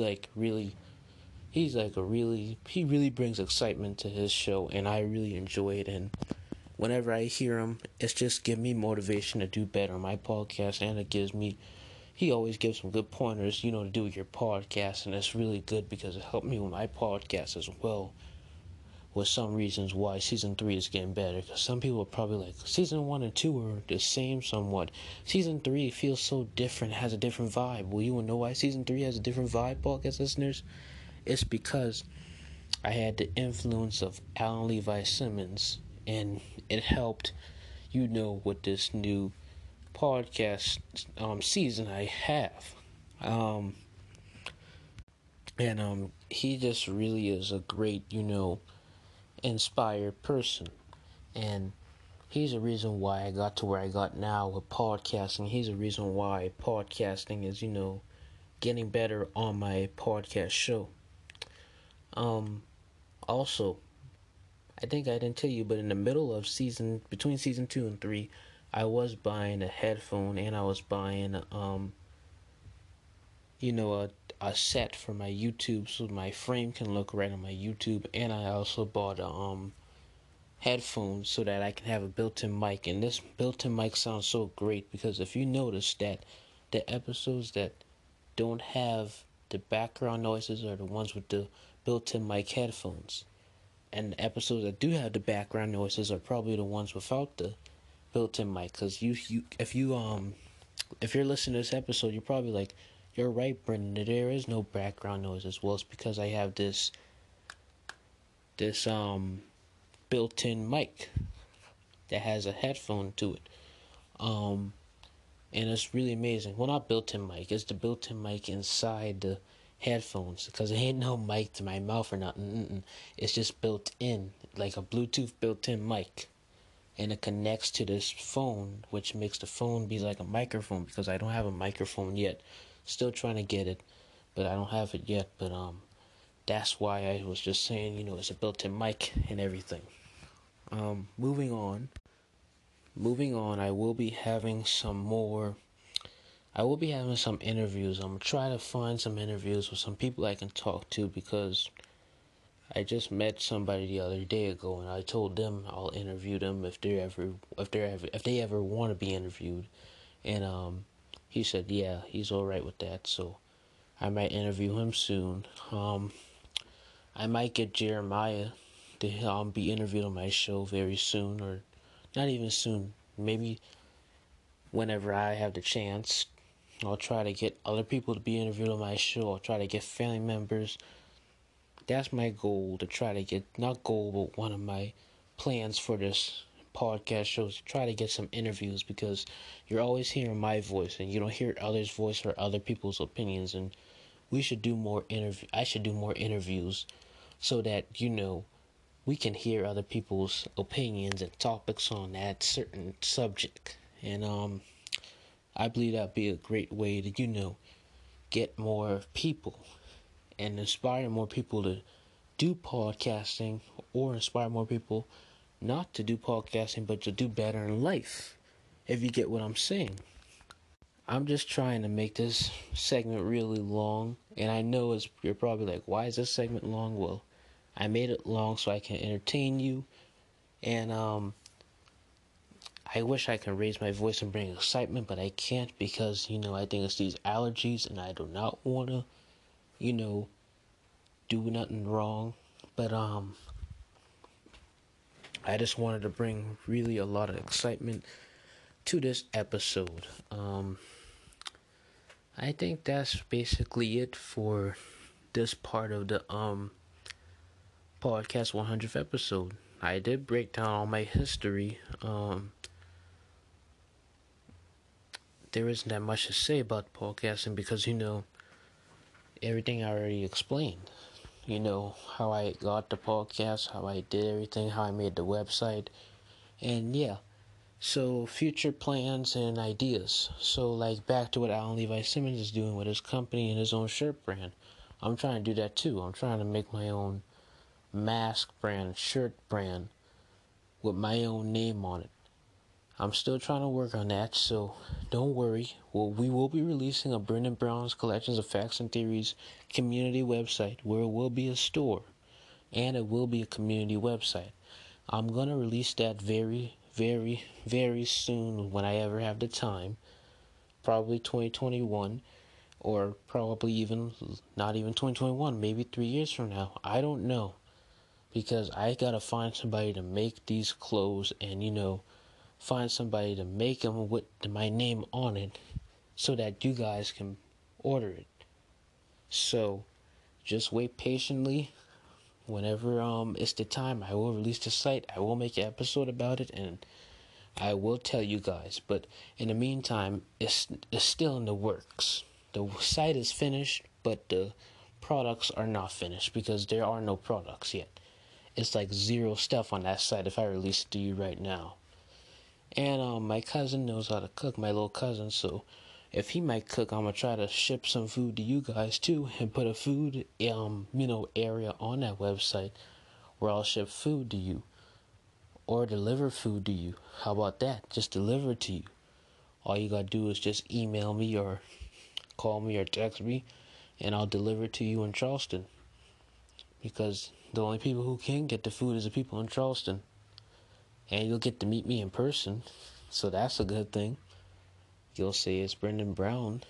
really brings excitement to his show, and I really enjoy it. And whenever I hear him, it's just give me motivation to do better on my podcast, and he always gives some good pointers, to do with your podcast, and it's really good because it helped me with my podcast as well. with some reasons why season 3 is getting better. Because some people are probably like, season 1 and 2 are the same somewhat. Season 3 feels so different, has a different vibe. Well, you want to know why season 3 has a different vibe, podcast listeners? It's because I had the influence of Alan Levi Simmons, and it helped, with this new podcast season I have. And he just really is a great, inspired person. And he's a reason why I got to where I got now with podcasting. He's a reason why podcasting is, getting better on my podcast show. Also, I think I didn't tell you, but in the middle of between season 2 and 3, I was buying a headphone and I was buying, a set for my YouTube so my frame can look right on my YouTube. And I also bought a, headphones so that I can have a built-in mic. And this built-in mic sounds so great because if you notice that the episodes that don't have the background noises are the ones with the built-in mic headphones, and the episodes that do have the background noises are probably the ones without the built-in mic. Because if you're listening to this episode, you're probably like, you're right, Brendan, there is no background noises. Well, it's because I have this built-in mic that has a headphone to it. And it's really amazing. Well, not built-in mic, it's the built-in mic inside the headphones, because it ain't no mic to my mouth or nothing. It's just built in, like a Bluetooth built-in mic, and it connects to this phone, which makes the phone be like a microphone, because I don't have a microphone yet. Still trying to get it, but I don't have it yet. But that's why I was just saying, it's a built-in mic and everything. Moving on, I will be having some interviews. I'm going to try to find some interviews with some people I can talk to, because I just met somebody the other day ago, and I told them I'll interview them if they ever want to be interviewed. And he said, yeah, he's all right with that. So I might interview him soon. I might get Jeremiah to be interviewed on my show very soon, or not even soon. Maybe whenever I have the chance. I'll try to get other people to be interviewed on my show. I'll try to get family members. That's my goal, to try to get, not goal, but one of my plans for this podcast show is to try to get some interviews, because you're always hearing my voice and you don't hear others' voice or other people's opinions. And I should do more interviews so that, we can hear other people's opinions and topics on that certain subject. And I believe that'd be a great way to, get more people and inspire more people to do podcasting, or inspire more people not to do podcasting but to do better in life, if you get what I'm saying. I'm just trying to make this segment really long, and I know you're probably like, why is this segment long? Well, I made it long so I can entertain you, and I wish I could raise my voice and bring excitement, but I can't, because, I think it's these allergies, and I do not want to, do nothing wrong. But, I just wanted to bring really a lot of excitement to this episode. I think that's basically it for this part of the, podcast 100th episode. I did break down all my history. There isn't that much to say about podcasting, because everything I already explained. How I got the podcast, how I did everything, how I made the website, and yeah. So future plans and ideas. So like back to what Alan Levi Simmons is doing with his company and his own shirt brand. I'm trying to do that too. I'm trying to make my own mask brand, shirt brand with my own name on it. I'm still trying to work on that, so don't worry. We will be releasing a Brendan Brown's Collections of Facts and Theories community website, where it will be a store and it will be a community website. I'm going to release that very, very, very soon, when I ever have the time. Probably 2021, or probably even not even 2021, maybe 3 years from now. I don't know. because I gotta find somebody to make these clothes and, find somebody to make them with my name on it so that you guys can order it. So just wait patiently. Whenever it's the time, I will release the site. I will make an episode about it, and I will tell you guys. But in the meantime, it's still in the works. The site is finished, but the products are not finished because there are no products yet. It's like zero stuff on that site if I release it to you right now. And my cousin knows how to cook, my little cousin, so if he might cook, I'm gonna try to ship some food to you guys too and put a food area on that website where I'll ship food to you or deliver food to you. How about that? Just deliver it to you. All you gotta do is just email me or call me or text me and I'll deliver it to you in Charleston. Because the only people who can get the food is the people in Charleston. And you'll get to meet me in person, so that's a good thing. You'll say it's Brendan Brown.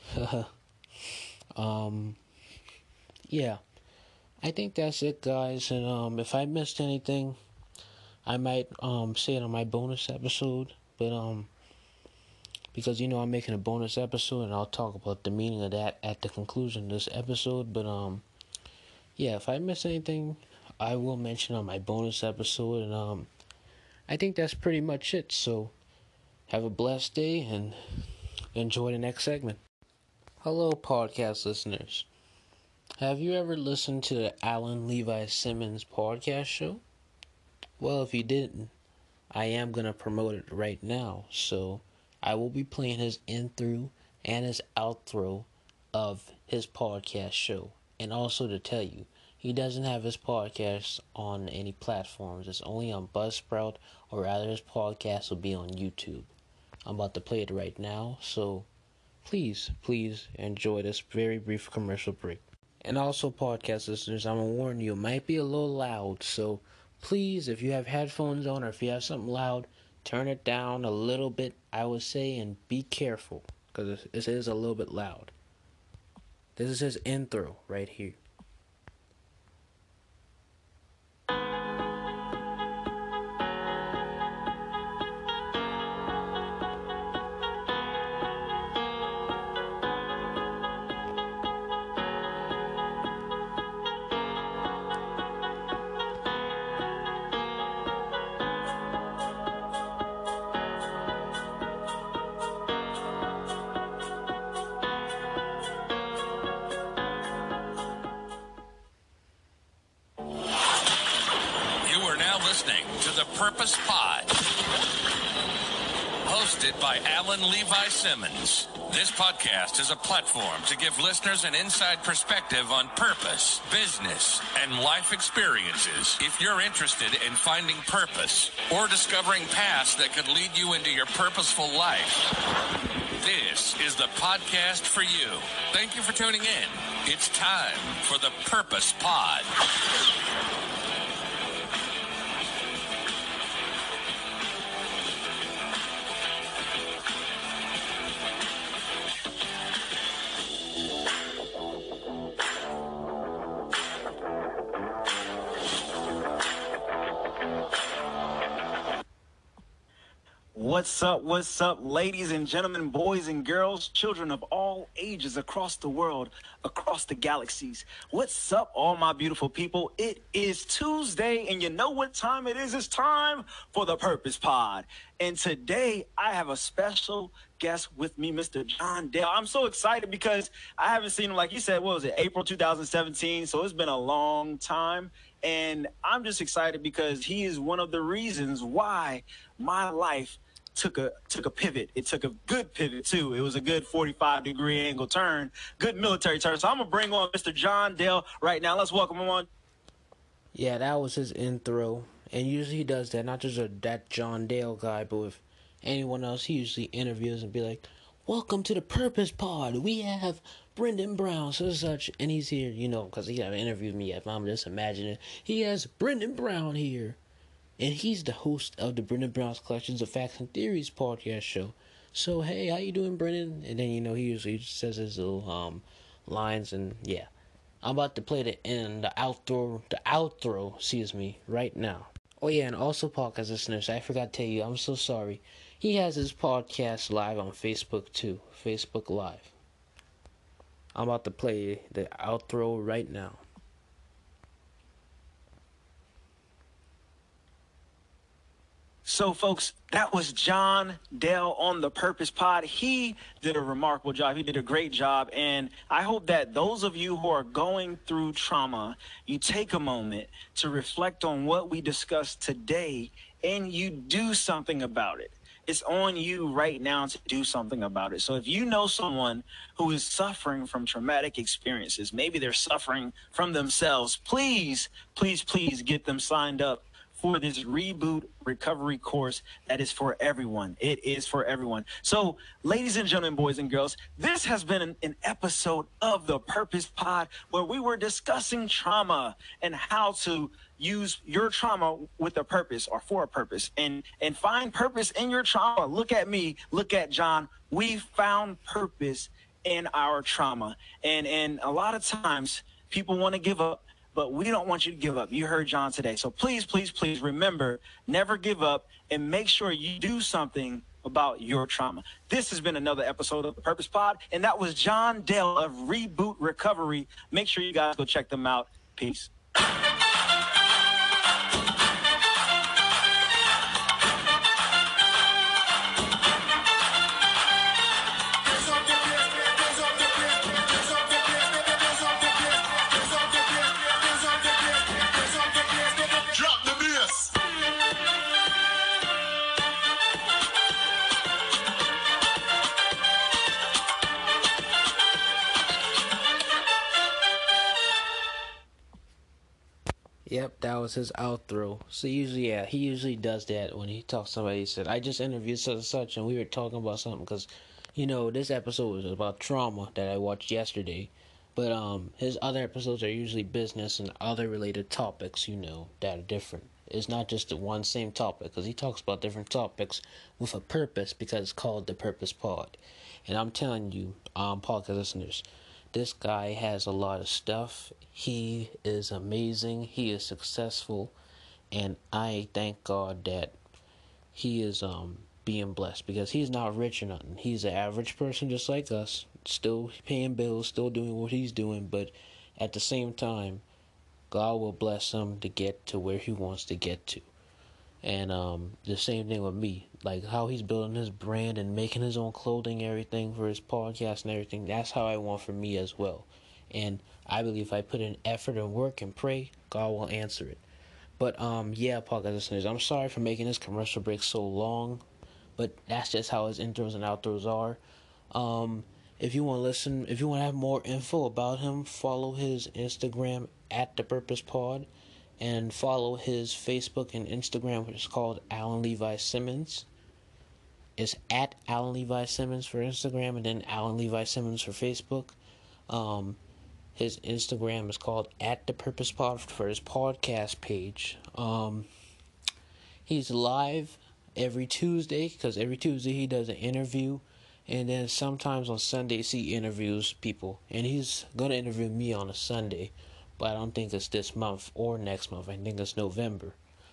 Yeah, I think that's it, guys. And if I missed anything, I might say it on my bonus episode. But because I'm making a bonus episode, and I'll talk about the meaning of that at the conclusion of this episode. But yeah, if I miss anything, I will mention on my bonus episode. And I think that's pretty much it. So have a blessed day and enjoy the next segment. Hello, podcast listeners. Have you ever listened to the Alan Levi Simmons podcast show? Well, if you didn't, I am going to promote it right now. So I will be playing his intro and his outro of his podcast show. And also to tell you, he doesn't have his podcast on any platforms. It's only on Buzzsprout, or rather his podcast will be on YouTube. I'm about to play it right now, so please enjoy this very brief commercial break. And also, podcast listeners, I'm going to warn you, it might be a little loud, so please, if you have headphones on or if you have something loud, turn it down a little bit, I would say, and be careful, because it is a little bit loud. This is his intro right here. Listening to the Purpose Pod, hosted by Alan Levi Simmons. This podcast is a platform to give listeners an inside perspective on purpose, business, and life experiences. If you're interested in finding purpose or discovering paths that could lead you into your purposeful life, this is the podcast for you. Thank you for tuning in. It's time for the Purpose Pod. What's up, ladies and gentlemen, boys and girls, children of all ages across the world, across the galaxies. What's up, all my beautiful people? It is Tuesday, and you know what time it is? It's time for the Purpose Pod. And today, I have a special guest with me, Mr. John Dale. I'm so excited because I haven't seen him, like you said, what was it, April 2017? So it's been a long time. And I'm just excited because he is one of the reasons why my life took a pivot. It took a good pivot too. It was a good 45-degree angle turn, good military turn. So I'm gonna bring on Mr. John Dale right now. Let's welcome him on. Yeah, that was his intro, and usually he does that. Not just that John Dale guy, but with anyone else, he usually interviews and be like, "Welcome to the Purpose Pod. We have Brendan Brown, such," and he's here, because he haven't interviewed me yet. I'm just imagining he has Brendan Brown here. And he's the host of the Brendan Brown's Collections of Facts and Theories podcast show. So, hey, how you doing, Brendan? And then, he usually says his little lines, and yeah. I'm about to play the outro, excuse me, right now. Oh yeah, and also podcast listeners, I forgot to tell you, I'm so sorry. He has his podcast live on Facebook too, Facebook Live. I'm about to play the outro right now. So, folks, that was John Dell on the Purpose Pod. He did a remarkable job. He did a great job. And I hope that those of you who are going through trauma, you take a moment to reflect on what we discussed today and you do something about it. It's on you right now to do something about it. So if you know someone who is suffering from traumatic experiences, maybe they're suffering from themselves, please, please, please get them signed up for this Reboot Recovery course that is for everyone. It is for everyone. So, ladies and gentlemen, boys and girls, this has been an episode of the Purpose Pod where we were discussing trauma and how to use your trauma with a purpose or for a purpose and find purpose in your trauma. Look at me, look at John. We found purpose in our trauma. And a lot of times people want to give up, but we don't want you to give up. You heard John today. So please, please, please remember, never give up and make sure you do something about your trauma. This has been another episode of the Purpose Pod, and that was John Dell of Reboot Recovery. Make sure you guys go check them out. Peace. Yep, that was his outro. So usually, he usually does that when he talks to somebody. He said, I just interviewed such and such, and we were talking about something, because, this episode was about trauma that I watched yesterday. But, his other episodes are usually business and other related topics, that are different. It's not just the one same topic, because he talks about different topics with a purpose, because it's called the Purpose Pod. And I'm telling you, podcast listeners, this guy has a lot of stuff. He is amazing. He is successful. And I thank God that he is being blessed, because he's not rich or nothing. He's an average person just like us, still paying bills, still doing what he's doing. But at the same time, God will bless him to get to where he wants to get to. And the same thing with me, like how he's building his brand and making his own clothing, everything for his podcast and everything. That's how I want for me as well. And I believe if I put in effort and work and pray, God will answer it. But yeah, podcast listeners, I'm sorry for making this commercial break so long, but that's just how his intros and outros are. If you want to listen, if you want to have more info about him, follow his Instagram at The Purpose Pod. And follow his Facebook and Instagram, which is called Alan Levi Simmons. It's at Alan Levi Simmons for Instagram, and then Alan Levi Simmons for Facebook. His Instagram is called at The Purpose Pod for his podcast page. He's live every Tuesday, because every Tuesday he does an interview. And then sometimes on Sundays he interviews people. And he's going to interview me on a Sunday. But I don't think it's this month or next month. I think it's November.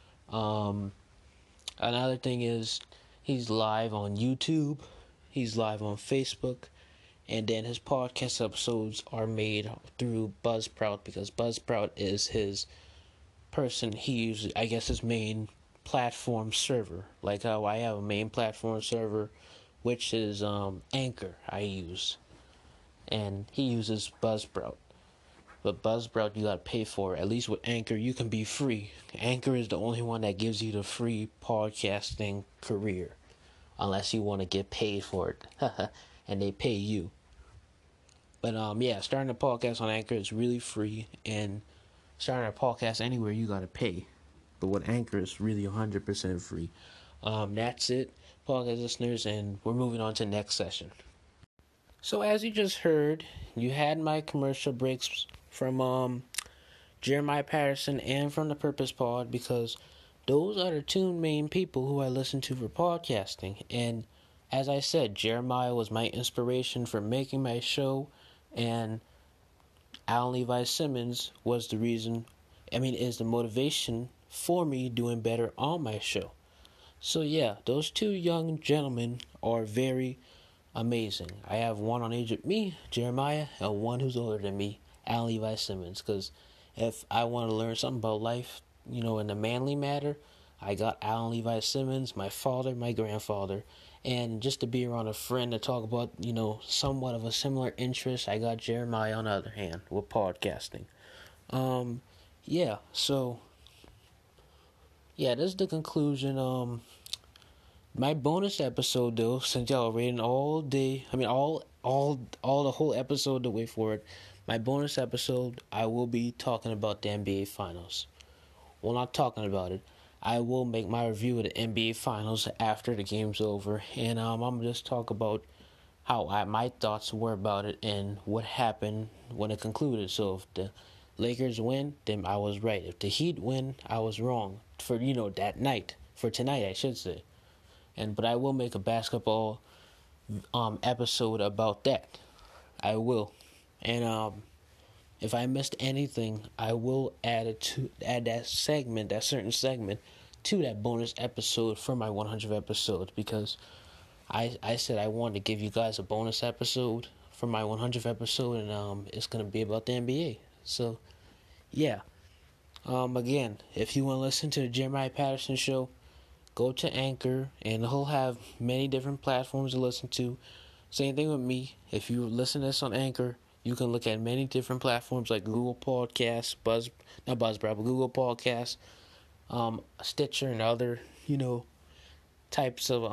Another thing is he's live on YouTube. He's live on Facebook. And then his podcast episodes are made through Buzzsprout, because Buzzsprout is his person. He uses, I guess, his main platform server. Like how I have a main platform server, which is Anchor I use. And he uses Buzzsprout. But Buzzsprout, you gotta pay for it. At least with Anchor, you can be free. Anchor is the only one that gives you the free podcasting career, unless you want to get paid for it, and they pay you. But yeah, starting a podcast on Anchor is really free, and starting a podcast anywhere you gotta pay. But with Anchor, it's really 100% free. That's it, podcast listeners, and we're moving on to the next session. So as you just heard, you had my commercial breaks from Jeremiah Patterson and from the Purpose Pod, because those are the two main people who I listen to for podcasting. And as I said, Jeremiah was my inspiration for making my show, and Alan Levi Simmons was the reason, is the motivation for me doing better on my show. So yeah, those two young gentlemen are very amazing. I have one on age of me, Jeremiah, and one who's older than me, Alan Levi Simmons. Because if I want to learn something about life, in the manly matter, I got Alan Levi Simmons, my father, my grandfather. And just to be around a friend to talk about, somewhat of a similar interest, I got Jeremiah on the other hand with podcasting. This is the conclusion. My bonus episode though, since y'all waiting all day, all the whole episode to wait for it. My bonus episode, I will be talking about the NBA Finals. Well, not talking about it. I will make my review of the NBA Finals after the game's over, and I'm gonna just talk about how my thoughts were about it and what happened when it concluded. So if the Lakers win, then I was right. If the Heat win, I was wrong for that night. For tonight, I should say. But I will make a basketball episode about that. I will. And if I missed anything, I will add that certain segment to that bonus episode for my 100th episode, because I said I wanted to give you guys a bonus episode for my 100th episode, and it's going to be about the NBA. So, yeah. Again, if you want to listen to the Jeremiah Patterson Show, go to Anchor, and he'll have many different platforms to listen to. Same thing with me. If you listen to this on Anchor, you can look at many different platforms like Google Podcasts, Google Podcasts, Stitcher, and other, types of,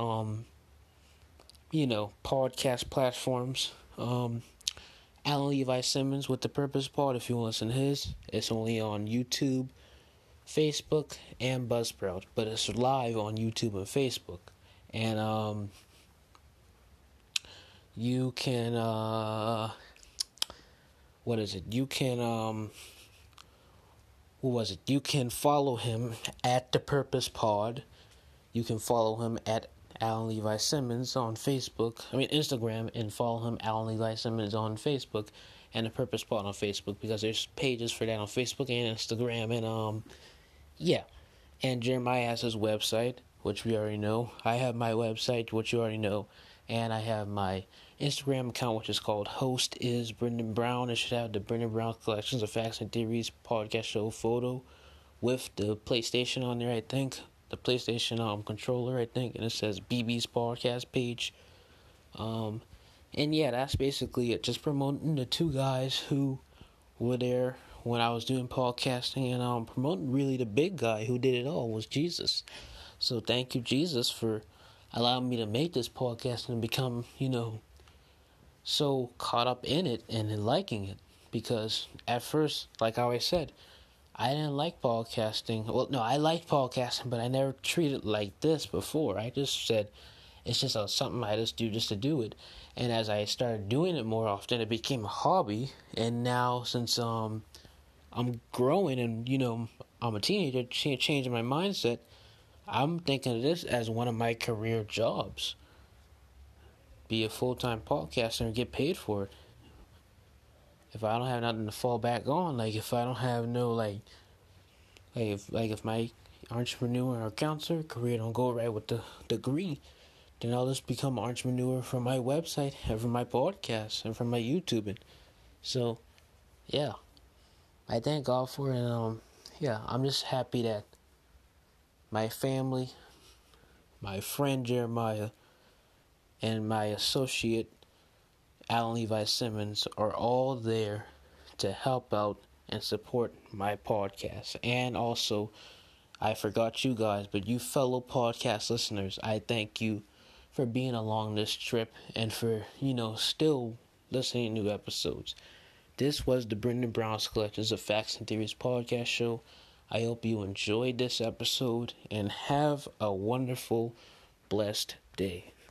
podcast platforms. Alan Levi Simmons with the Purpose Pod, if you want to listen to his, it's only on YouTube, Facebook, and Buzzsprout, but it's live on YouTube and Facebook. And you can you can follow him at the Purpose Pod. You can follow him at Alan Levi Simmons on Instagram, and follow him, Alan Levi Simmons, on Facebook, and the Purpose Pod on Facebook, because there's pages for that on Facebook and Instagram. And and Jeremiah has his website, which we already know. I have my website, which you already know, and I have my Instagram account, which is called Host is Brendan Brown. It should have the Brendan Brown Collections of Facts and Theories podcast show photo with the PlayStation on there, I think. The PlayStation controller, I think, and it says BB's podcast page. That's basically it. Just promoting the two guys who were there when I was doing podcasting, and promoting really the big guy who did it all was Jesus. So thank you, Jesus, for allowing me to make this podcast and become, so caught up in it and liking it. Because at first, like I always said, I didn't like podcasting. Well, no, I liked podcasting, but I never treated it like this before. I just said it's just something I just do just to do it. And as I started doing it more often, it became a hobby. And now, since I'm growing and, I'm a teenager, changing my mindset, I'm thinking of this as one of my career jobs. Be a full-time podcaster and get paid for it. If I don't have nothing to fall back on, like if I don't have no if my entrepreneur or counselor career don't go right with the degree, then I'll just become an entrepreneur from my website and from my podcast and from my YouTubing. So, yeah, I thank God for it. And I'm just happy that my family, my friend Jeremiah, and my associate Alan Levi Simmons are all there to help out and support my podcast. And also, I forgot you guys, but you fellow podcast listeners, I thank you for being along this trip and for, still listening to new episodes. This was the Brendan Brown's Collections of Facts and Theories podcast show. I hope you enjoyed this episode and have a wonderful, blessed day.